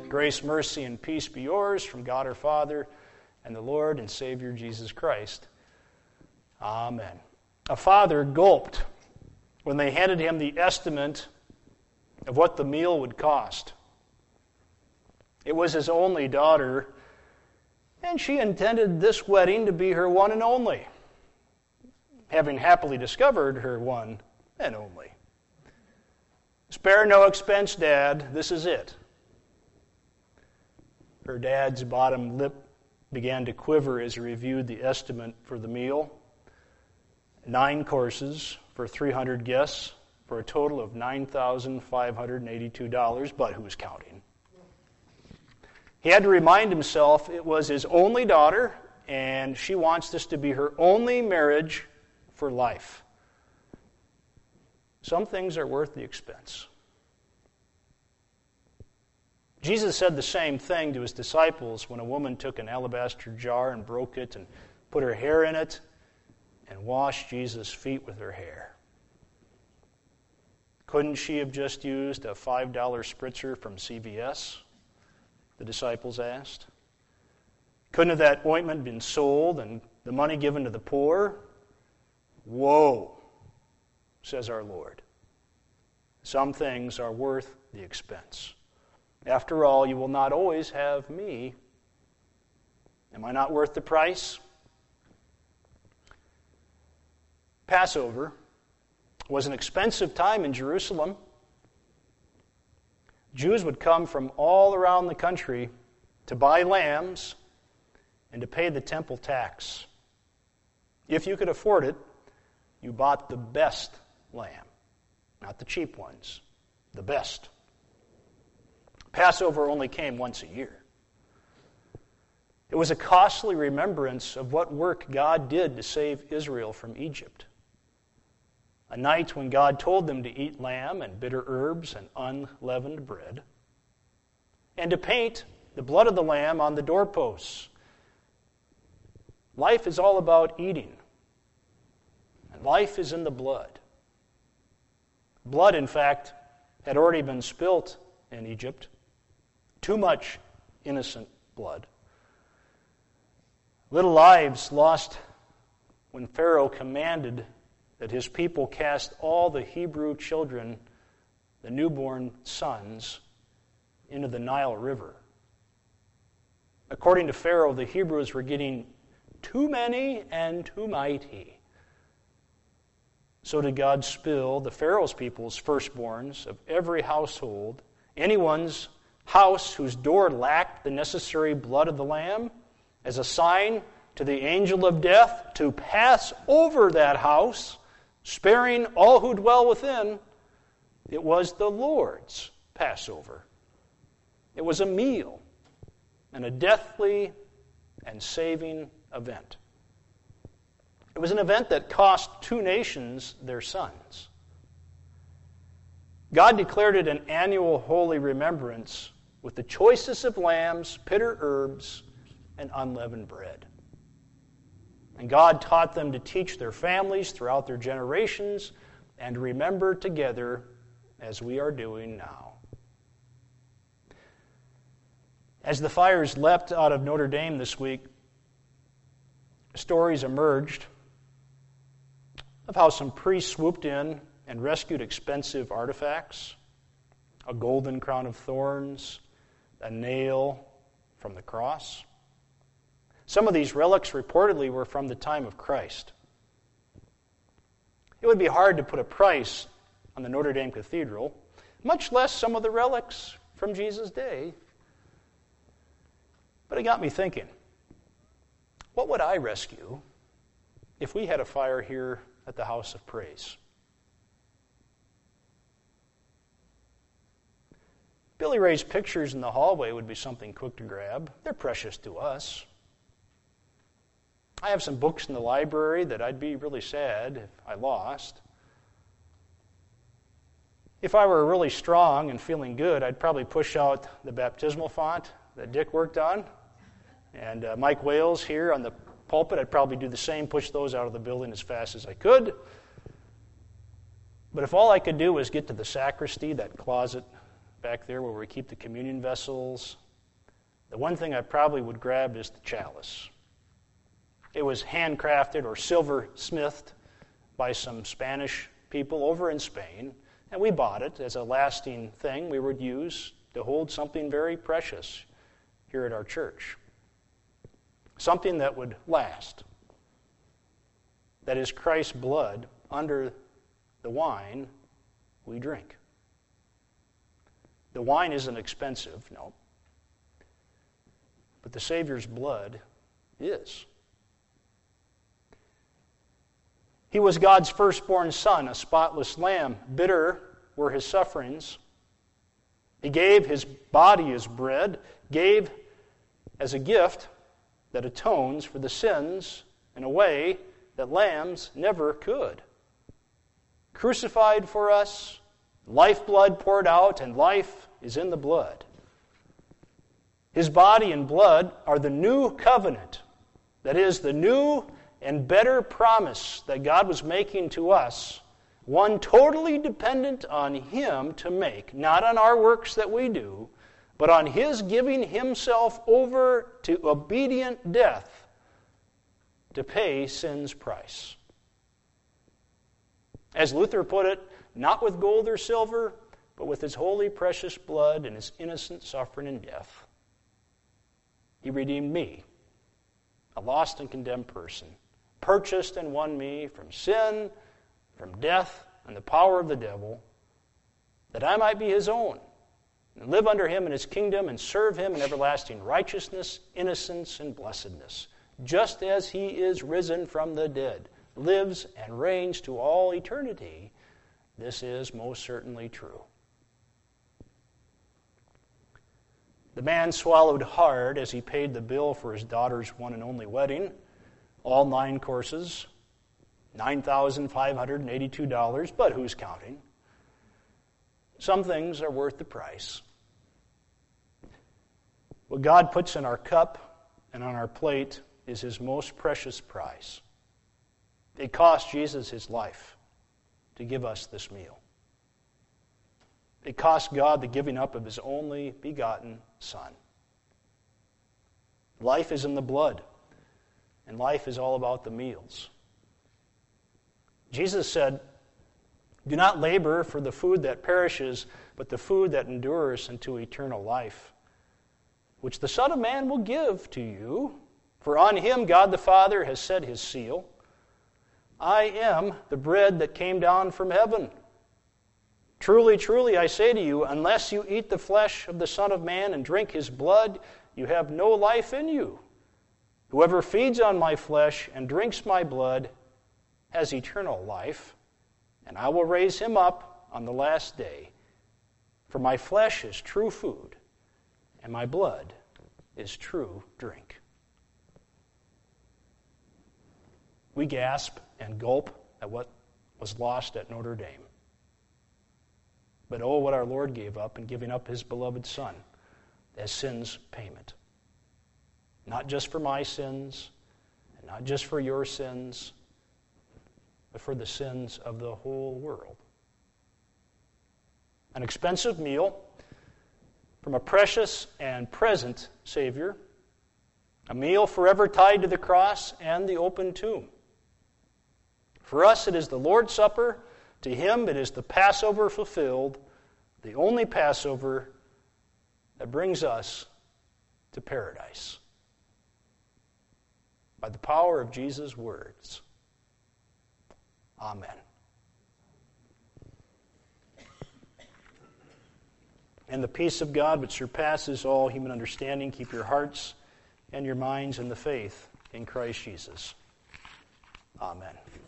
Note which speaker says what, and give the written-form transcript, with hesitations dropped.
Speaker 1: Grace, mercy, and peace be yours from God our Father and the Lord and Savior Jesus Christ. Amen. A father gulped when they handed him the estimate of what the meal would cost. It was his only daughter, and she intended this wedding to be her one and only, having happily discovered her one and only. Spare no expense, Dad. This is it. Her dad's bottom lip began to quiver as he reviewed the estimate for the meal. 9 courses for 300 guests for a total of $9,582, but who's counting? He had to remind himself it was his only daughter, and she wants this to be her only marriage for life. Some things are worth the expense. Jesus said the same thing to his disciples when a woman took an alabaster jar and broke it and put her hair in it and washed Jesus' feet with her hair. Couldn't she have just used a $5 spritzer from CVS? The disciples asked. Couldn't have that ointment been sold and the money given to the poor? Whoa, says our Lord. Some things are worth the expense. After all, you will not always have me. Am I not worth the price? Passover was an expensive time in Jerusalem. Jews would come from all around the country to buy lambs and to pay the temple tax. If you could afford it, you bought the best lamb, not the cheap ones, the best. Passover only came once a year. It was a costly remembrance of what work God did to save Israel from Egypt. A night when God told them to eat lamb and bitter herbs and unleavened bread, and to paint the blood of the lamb on the doorposts. Life is all about eating, and life is in the blood. Blood, in fact, had already been spilt in Egypt. Too much innocent blood. Little lives lost when Pharaoh commanded that his people cast all the Hebrew children, the newborn sons, into the Nile River. According to Pharaoh, the Hebrews were getting too many and too mighty. So did God spill the Pharaoh's people's firstborns of every household, anyone's house whose door lacked the necessary blood of the Lamb, as a sign to the angel of death to pass over that house, sparing all who dwell within. It was the Lord's Passover. It was a meal and a deathly and saving event. It was an event that cost 2 nations their sons. God declared it an annual holy remembrance with the choicest of lambs, bitter herbs, and unleavened bread. And God taught them to teach their families throughout their generations and to remember together as we are doing now. As the fires leapt out of Notre Dame this week, stories emerged of how some priests swooped in and rescued expensive artifacts, a golden crown of thorns, a nail from the cross. Some of these relics reportedly were from the time of Christ. It would be hard to put a price on the Notre Dame Cathedral, much less some of the relics from Jesus' day. But it got me thinking, what would I rescue if we had a fire here at the House of Praise? Billy Ray's pictures in the hallway would be something quick to grab. They're precious to us. I have some books in the library that I'd be really sad if I lost. If I were really strong and feeling good, I'd probably push out the baptismal font that Dick worked on. And Mike Wales here on the pulpit, I'd probably do the same, push those out of the building as fast as I could. But if all I could do was get to the sacristy, that closet back there where we keep the communion vessels, the one thing I probably would grab is the chalice. It was handcrafted or silversmithed by some Spanish people over in Spain, and we bought it as a lasting thing we would use to hold something very precious here at our church. Something that would last. That is Christ's blood under the wine we drink. The wine isn't expensive, no. But the Savior's blood is. He was God's firstborn son, a spotless lamb. Bitter were his sufferings. He gave his body as bread, gave as a gift that atones for the sins in a way that lambs never could. Crucified for us, lifeblood poured out, and life is in the blood. His body and blood are the new covenant, that is, the new and better promise that God was making to us, one totally dependent on Him to make, not on our works that we do, but on His giving Himself over to obedient death to pay sin's price. As Luther put it, not with gold or silver, but with His holy precious blood and His innocent suffering and death. He redeemed me, a lost and condemned person, purchased and won me from sin, from death, and the power of the devil, that I might be His own, and live under Him in His kingdom and serve Him in everlasting righteousness, innocence, and blessedness, just as He is risen from the dead, lives and reigns to all eternity. This is most certainly true. The man swallowed hard as he paid the bill for his daughter's one and only wedding, all 9 courses, $9,582, but who's counting? Some things are worth the price. What God puts in our cup and on our plate is His most precious prize. It cost Jesus His life to give us this meal. It cost God the giving up of His only begotten Son. Life is in the blood, and life is all about the meals. Jesus said, "Do not labor for the food that perishes, but the food that endures unto eternal life, which the Son of Man will give to you. For on Him God the Father has set His seal. I am the bread that came down from heaven. Truly, truly, I say to you, unless you eat the flesh of the Son of Man and drink His blood, you have no life in you. Whoever feeds on my flesh and drinks my blood has eternal life, and I will raise him up on the last day. For my flesh is true food, and my blood is true drink." We gasp and gulp at what was lost at Notre Dame. But oh, what our Lord gave up in giving up His beloved Son as sin's payment. Not just for my sins, and not just for your sins, but for the sins of the whole world. An expensive meal from a precious and present Savior, a meal forever tied to the cross and the open tomb. For us it is the Lord's Supper, to Him it is the Passover fulfilled, the only Passover that brings us to paradise. By the power of Jesus' words. Amen. And the peace of God, which surpasses all human understanding, keep your hearts and your minds in the faith in Christ Jesus. Amen.